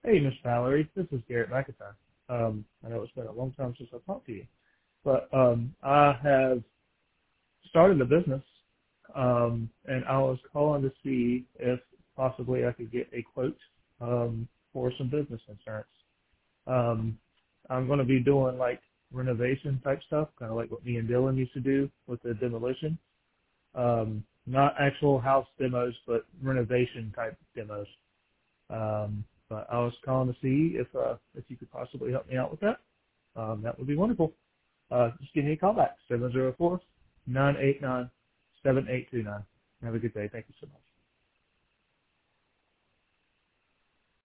Hey, Miss Valerie, this is Garrett McIntyre. I know it's been a long time since I've talked to you, but I have started a business, and I was calling to see if possibly I could get a quote for some business insurance. Um, I'm going to be doing like renovation type stuff, kind of like what me and Dylan used to do with the demolition. Not actual house demos, but renovation type demos. But I was calling to see if you could possibly help me out with that. That would be wonderful. Just give me a call back, 704-989-7829. Have a good day. Thank you so much.